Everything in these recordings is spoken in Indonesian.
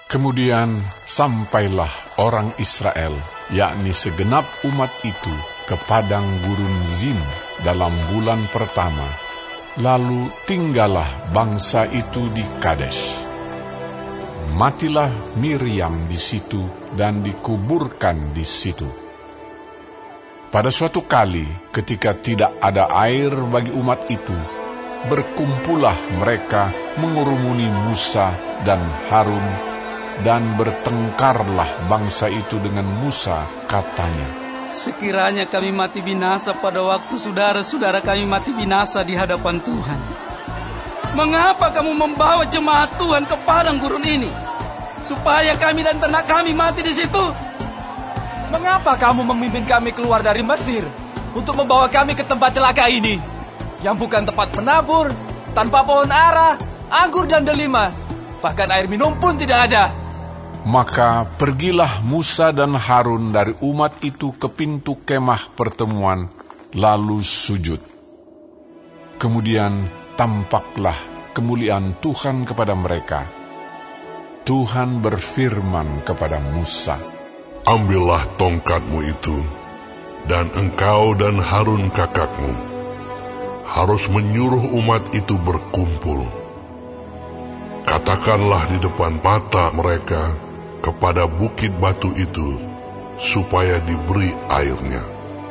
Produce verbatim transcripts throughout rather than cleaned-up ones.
Kemudian sampailah orang Israel, yakni segenap umat itu, ke padang gurun Zin dalam bulan pertama. Lalu tinggallah bangsa itu di Kadesh. Matilah Miriam di situ dan dikuburkan di situ. Pada suatu kali, ketika tidak ada air bagi umat itu, berkumpullah mereka mengurumuni Musa dan Harun, dan bertengkarlah bangsa itu dengan Musa, katanya, sekiranya kami mati binasa pada waktu saudara-saudara kami mati binasa di hadapan Tuhan. Mengapa kamu membawa jemaat Tuhan ke padang gurun ini, supaya kami dan ternak kami mati di situ? Mengapa kamu memimpin kami keluar dari Mesir untuk membawa kami ke tempat celaka ini, yang bukan tempat penabur, tanpa pohon ara, anggur dan delima, bahkan air minum pun tidak ada? Maka pergilah Musa dan Harun dari umat itu ke pintu kemah pertemuan, lalu sujud. Kemudian tampaklah kemuliaan Tuhan kepada mereka. Tuhan berfirman kepada Musa, ambillah tongkatmu itu, dan engkau dan Harun kakakmu harus menyuruh umat itu berkumpul. Katakanlah di depan mata mereka kepada bukit batu itu, supaya diberi airnya.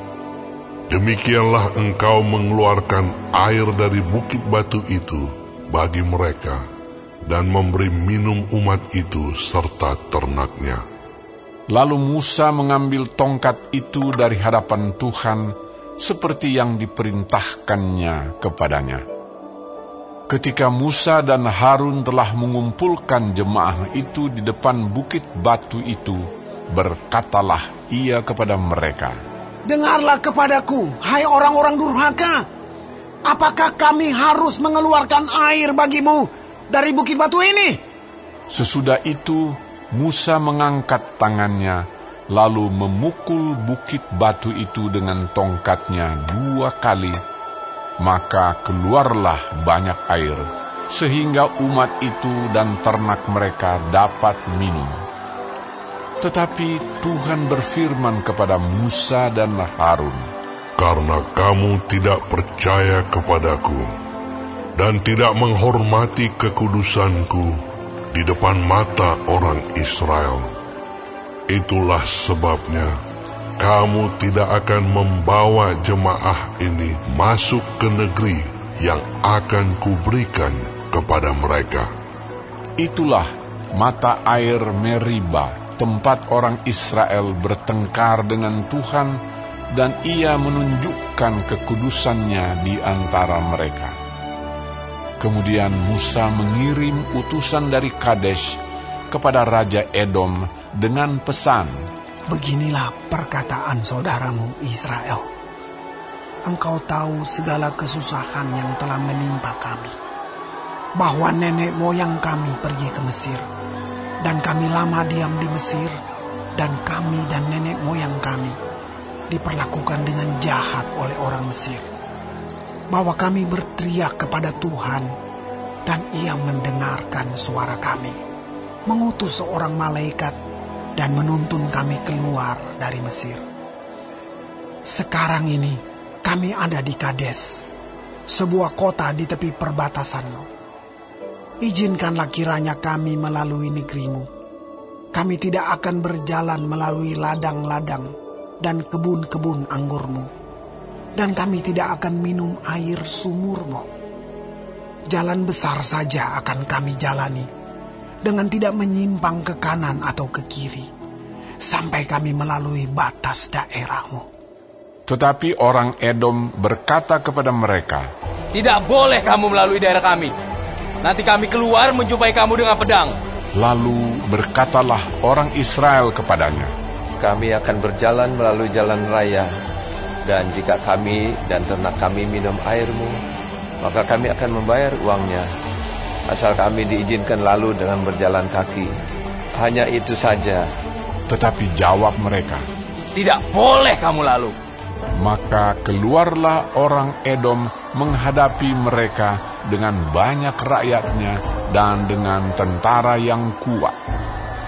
Demikianlah engkau mengeluarkan air dari bukit batu itu bagi mereka, dan memberi minum umat itu serta ternaknya. Lalu Musa mengambil tongkat itu dari hadapan Tuhan, seperti yang diperintahkannya kepadanya. Ketika Musa dan Harun telah mengumpulkan jemaah itu di depan bukit batu itu, berkatalah ia kepada mereka, dengarlah kepadaku, hai orang-orang durhaka. Apakah kami harus mengeluarkan air bagimu dari bukit batu ini? Sesudah itu, Musa mengangkat tangannya, lalu memukul bukit batu itu dengan tongkatnya dua kali. Maka keluarlah banyak air, sehingga umat itu dan ternak mereka dapat minum. Tetapi Tuhan berfirman kepada Musa dan Harun, karena kamu tidak percaya kepadaku, dan tidak menghormati kekudusanku di depan mata orang Israel, itulah sebabnya kamu tidak akan membawa jemaah ini masuk ke negeri yang akan kuberikan kepada mereka. Itulah mata air Meriba, tempat orang Israel bertengkar dengan Tuhan, dan ia menunjukkan kekudusannya di antara mereka. Kemudian Musa mengirim utusan dari Kadesh kepada Raja Edom dengan pesan, beginilah perkataan saudaramu Israel. Engkau tahu segala kesusahan yang telah menimpa kami, bahwa nenek moyang kami pergi ke Mesir, dan kami lama diam di Mesir, dan kami dan nenek moyang kami diperlakukan dengan jahat oleh orang Mesir, bahwa kami berteriak kepada Tuhan, dan ia mendengarkan suara kami, mengutus seorang malaikat, dan menuntun kami keluar dari Mesir. Sekarang ini kami ada di Kades, sebuah kota di tepi perbatasanmu. Izinkanlah kiranya kami melalui negerimu. Kami tidak akan berjalan melalui ladang-ladang dan kebun-kebun anggurmu, dan kami tidak akan minum air sumurmu. Jalan besar saja akan kami jalani, dengan tidak menyimpang ke kanan atau ke kiri, sampai kami melalui batas daerahmu. Tetapi orang Edom berkata kepada mereka, tidak boleh kamu melalui daerah kami. Nanti kami keluar menjumpai kamu dengan pedang. Lalu berkatalah orang Israel kepadanya, kami akan berjalan melalui jalan raya, dan jika kami dan ternak kami minum airmu, maka kami akan membayar uangnya, asal kami diizinkan lalu dengan berjalan kaki. Hanya itu saja. Tetapi jawab mereka, tidak boleh kamu lalu. Maka keluarlah orang Edom menghadapi mereka dengan banyak rakyatnya dan dengan tentara yang kuat.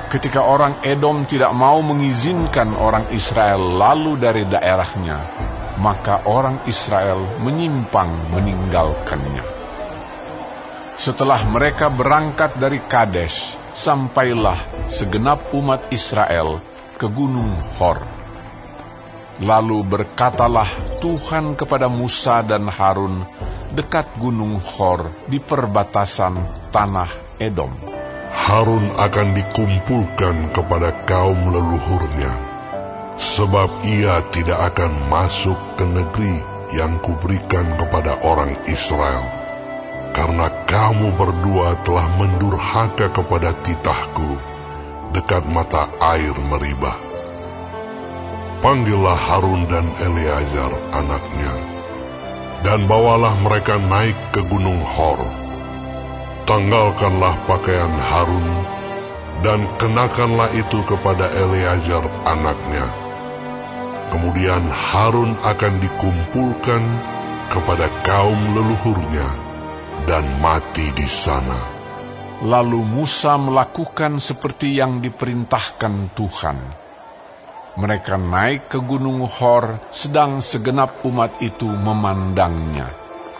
Ketika orang Edom tidak mau mengizinkan orang Israel lalu dari daerahnya, maka orang Israel menyimpang meninggalkannya. Setelah mereka berangkat dari Kades, sampailah segenap umat Israel ke Gunung Hor. Lalu berkatalah Tuhan kepada Musa dan Harun dekat Gunung Hor di perbatasan tanah Edom. Harun akan dikumpulkan kepada kaum leluhurnya, sebab ia tidak akan masuk ke negeri yang kuberikan kepada orang Israel, karena kamu berdua telah mendurhaka kepada titahku dekat mata air Meribah. Panggillah Harun dan Eleazar anaknya, dan bawalah mereka naik ke Gunung Hor. Tanggalkanlah pakaian Harun, dan kenakanlah itu kepada Eleazar anaknya. Kemudian Harun akan dikumpulkan kepada kaum leluhurnya, dan mati di sana. Lalu Musa melakukan seperti yang diperintahkan Tuhan. Mereka naik ke Gunung Hor, sedang segenap umat itu memandangnya.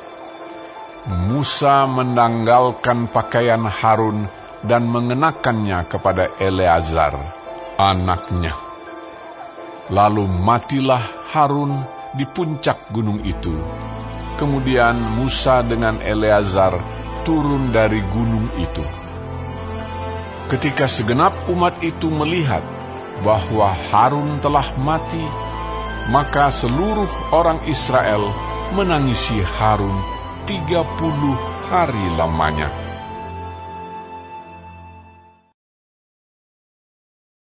Musa menanggalkan pakaian Harun dan mengenakannya kepada Eleazar, anaknya. Lalu matilah Harun di puncak gunung itu. Kemudian Musa dengan Eleazar turun dari gunung itu. Ketika segenap umat itu melihat bahwa Harun telah mati, maka seluruh orang Israel menangisi Harun tiga puluh hari lamanya.